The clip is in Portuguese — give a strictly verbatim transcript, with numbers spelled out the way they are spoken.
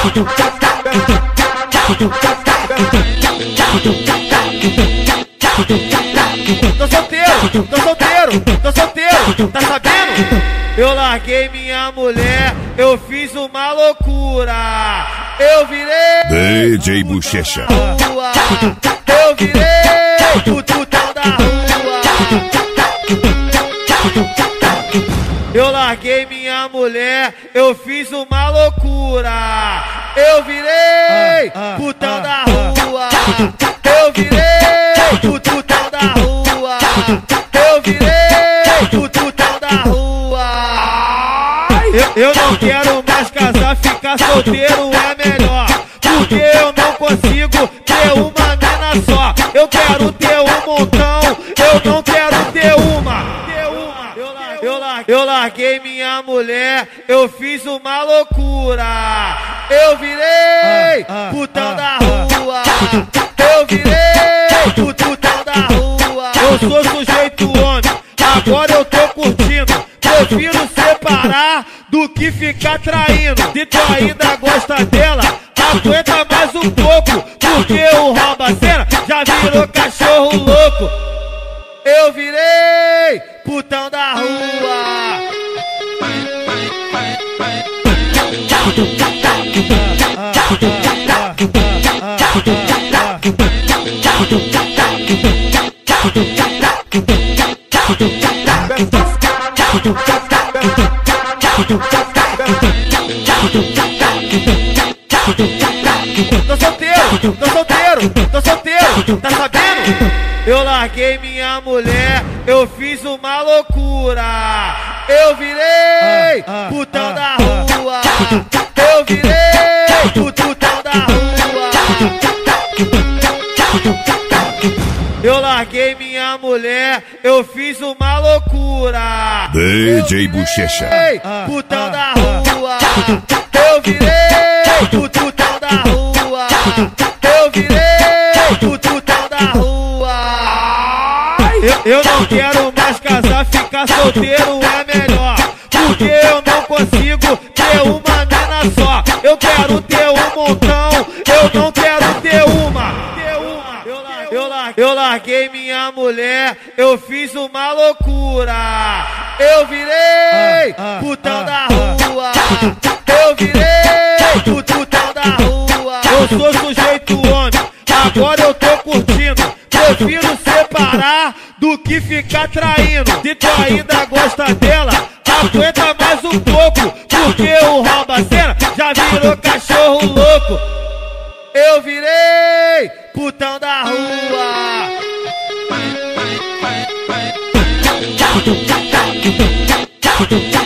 Tô solteiro, tô solteiro, tô solteiro, tá sabendo? Eu larguei minha mulher, eu fiz uma loucura. Eu virei D J Bochecha. rua, eu virei putão da rua. Eu larguei minha mulher, eu fiz uma loucura. Eu virei putão da rua, eu virei putão da rua, eu virei putão da rua. Eu, eu não quero mais casar, ficar solteiro é melhor, porque eu não consigo ter uma mina só. Eu quero ter um montão, eu não quero ter uma. Eu, lar, eu larguei minha mulher, eu fiz uma loucura. Eu virei putão da rua, eu virei putão da rua. Eu sou sujeito homem, agora eu tô curtindo. Prefiro separar do que ficar traindo. Se tu ainda gosta dela, aguenta mais um pouco, porque o rouba-cena já virou cachorro louco. Eu virei putão da rua. Tô solteiro, tô solteiro, tô solteiro, tá sabendo? Eu larguei minha mulher, eu fiz uma loucura. Eu virei putão da rua, eu virei putão da rua. Eu larguei minha mulher, eu fiz uma loucura. D J Bochecha. Putão da rua, eu virei putão da rua, eu virei putão da rua. Eu, eu não quero mais casar, ficar solteiro é melhor, porque eu não consigo ter uma mina só. Eu quero ter um montão, eu não quero ter uma. Eu, lar, eu larguei minha mulher, eu fiz uma loucura. Eu virei putão da rua, eu virei putão da rua. Eu sou sujeito homem, agora eu tô curtindo. Prefiro separar do que ficar traindo. Se tu ainda gosta dela, aguenta mais um pouco, porque o rouba-cena já virou cachorro louco. Eu virei putão da rua. Thank you.